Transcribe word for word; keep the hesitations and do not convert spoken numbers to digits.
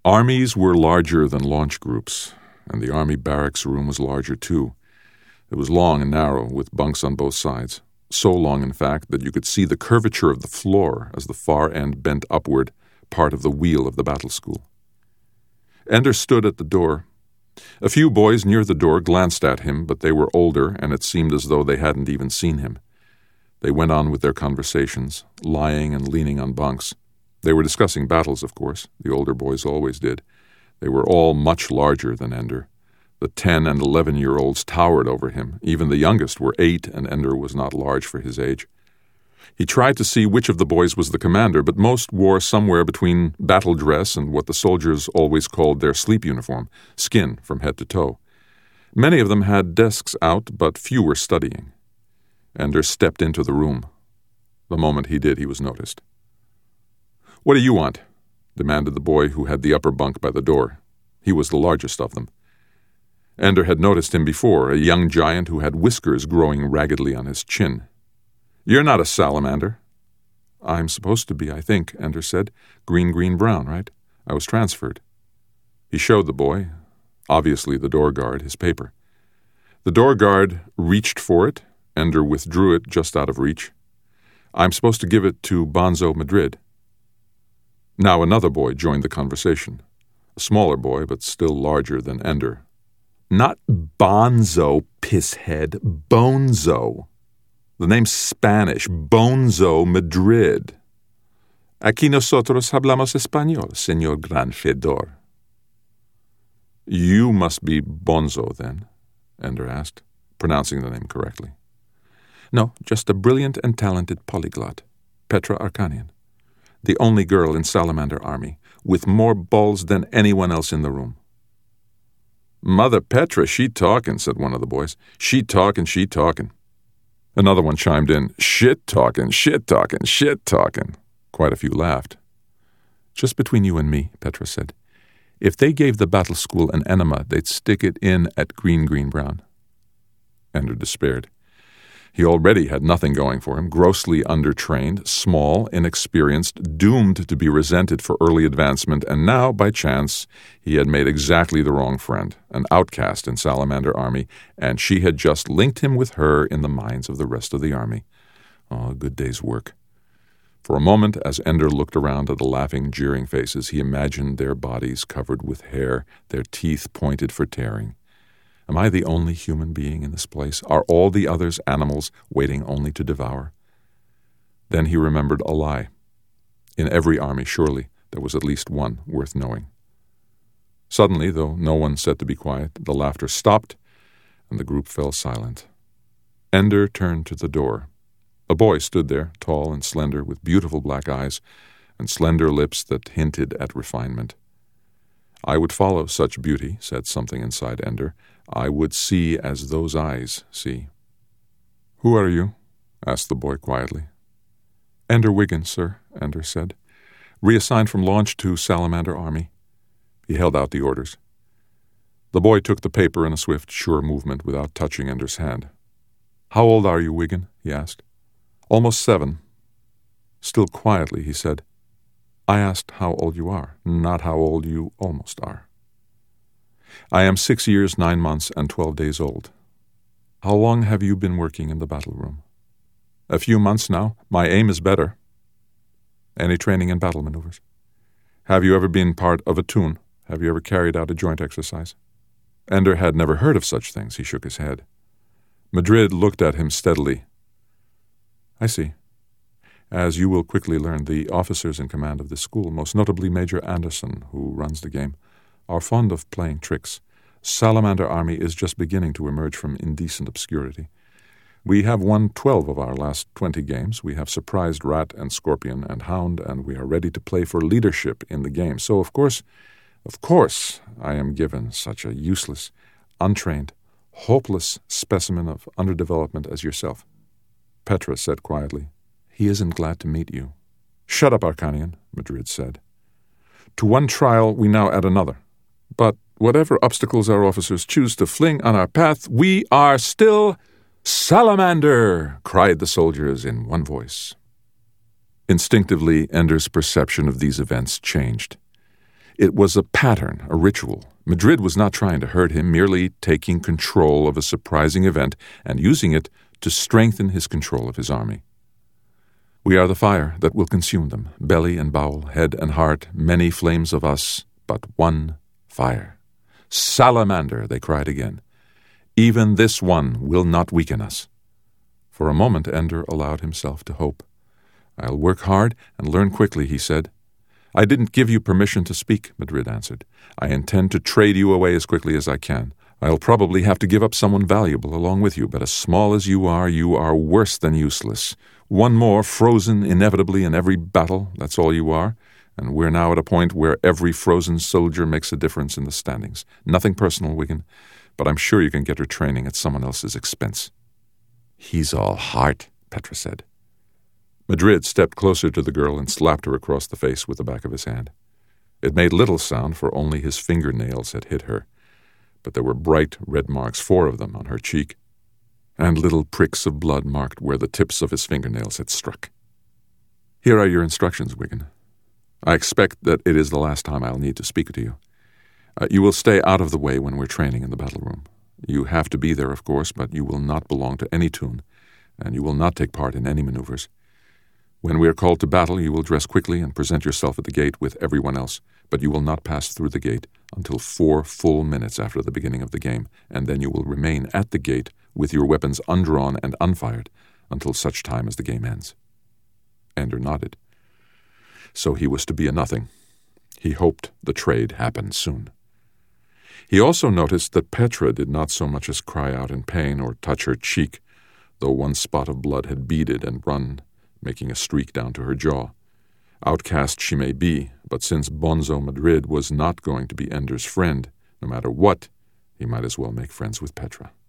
Armies were larger than launch groups, and the Army barracks room was larger too. It was long and narrow, with bunks on both sides. So long, in fact, that you could see the curvature of the floor as the far end bent upward, part of the wheel of the battle school. Ender stood at the door. A few boys near the door glanced at him, but they were older, and it seemed as though they hadn't even seen him. They went on with their conversations, lying and leaning on bunks. They were discussing battles, of course. The older boys always did. They were all much larger than Ender. The ten- and eleven-year-olds towered over him. Even the youngest were eight, and Ender was not large for his age. He tried to see which of the boys was the commander, but most wore somewhere between battle dress and what the soldiers always called their sleep uniform, skin from head to toe. Many of them had desks out, but few were studying. Ender stepped into the room. The moment he did, he was noticed. "What do you want?" demanded the boy who had the upper bunk by the door. He was the largest of them. Ender had noticed him before, a young giant who had whiskers growing raggedly on his chin. "You're not a salamander." "I'm supposed to be, I think," Ender said. "Green, green, brown, right? I was transferred." He showed the boy, obviously the door guard, his paper. The door guard reached for it. Ender withdrew it just out of reach. "I'm supposed to give it to Bonzo Madrid." Now another boy joined the conversation. A smaller boy, but still larger than Ender. "Not Bonzo, pisshead, Bonzo. The name's Spanish, Bonzo Madrid. Aquí nosotros hablamos español, señor Gran Fedor." "You must be Bonzo, then?" Ender asked, pronouncing the name correctly. "No, just a brilliant and talented polyglot, Petra Arkanian. The only girl in Salamander Army, with more balls than anyone else in the room." "Mother Petra, she talkin'," said one of the boys. "She talkin', she talkin'." Another one chimed in, "Shit talkin', shit talkin', shit talkin'." Quite a few laughed. "Just between you and me," Petra said, "if they gave the battle school an enema, they'd stick it in at green, green, brown." Ender despaired. He already had nothing going for him, grossly undertrained, small, inexperienced, doomed to be resented for early advancement, and now, by chance, he had made exactly the wrong friend, an outcast in Salamander Army, and she had just linked him with her in the minds of the rest of the army. Oh, a good day's work. For a moment, as Ender looked around at the laughing, jeering faces, he imagined their bodies covered with hair, their teeth pointed for tearing. Am I the only human being in this place? Are all the others animals waiting only to devour? Then he remembered a lie. In every army, surely, there was at least one worth knowing. Suddenly, though no one said to be quiet, the laughter stopped, and the group fell silent. Ender turned to the door. A boy stood there, tall and slender, with beautiful black eyes and slender lips that hinted at refinement. "I would follow such beauty," said something inside Ender. "I would see as those eyes see." "Who are you?" asked the boy quietly. "Ender Wiggins, sir," Ender said. "Reassigned from launch to Salamander Army." He held out the orders. The boy took the paper in a swift, sure movement without touching Ender's hand. "How old are you, Wiggin?" he asked. "Almost seven." Still quietly, he said, "I asked how old you are, not how old you almost are." "I am six years, nine months, and twelve days old." "How long have you been working in the battle room?" "A few months now. My aim is better." "Any training in battle maneuvers?" "Have you ever been part of a tune? Have you ever carried out a joint exercise?" Ender had never heard of such things. He shook his head. Madrid looked at him steadily. "I see. As you will quickly learn, the officers in command of this school, most notably Major Anderson, who runs the game, are fond of playing tricks. Salamander Army is just beginning to emerge from indecent obscurity. We have won twelve of our last twenty games. We have surprised Rat and Scorpion and Hound, and we are ready to play for leadership in the game. So, of course, of course, I am given such a useless, untrained, hopeless specimen of underdevelopment as yourself." Petra said quietly, "He isn't glad to meet you." "Shut up, Arkanian," Madrid said. "To one trial we now add another. But whatever obstacles our officers choose to fling on our path, we are still Salamander!" cried the soldiers in one voice. Instinctively, Ender's perception of these events changed. It was a pattern, a ritual. Madrid was not trying to hurt him, merely taking control of a surprising event and using it to strengthen his control of his army. We are the fire that will consume them, belly and bowel, head and heart, many flames of us, but one fire. Salamander, they cried again. Even this one will not weaken us. For a moment Ender allowed himself to hope. I'll work hard and learn quickly, he said. I didn't give you permission to speak, Madrid answered. I intend to trade you away as quickly as I can. I'll probably have to give up someone valuable along with you, but as small as you are, you are worse than useless. One more, frozen inevitably in every battle, that's all you are. And we're now at a point where every frozen soldier makes a difference in the standings. Nothing personal, Wigan, but I'm sure you can get her training at someone else's expense. He's all heart, Petra said. Madrid stepped closer to the girl and slapped her across the face with the back of his hand. It made little sound, for only his fingernails had hit her, but there were bright red marks, four of them, on her cheek, and little pricks of blood marked where the tips of his fingernails had struck. Here are your instructions, Wigan. I expect that it is the last time I'll need to speak to you. Uh, you will stay out of the way when we're training in the battle room. You have to be there, of course, but you will not belong to any toon, and you will not take part in any maneuvers. When we are called to battle, you will dress quickly and present yourself at the gate with everyone else, but you will not pass through the gate until four full minutes after the beginning of the game, and then you will remain at the gate with your weapons undrawn and unfired until such time as the game ends. Ender nodded. So he was to be a nothing. He hoped the trade happened soon. He also noticed that Petra did not so much as cry out in pain or touch her cheek, though one spot of blood had beaded and run, making a streak down to her jaw. Outcast she may be, but since Bonzo Madrid was not going to be Ender's friend, no matter what, he might as well make friends with Petra.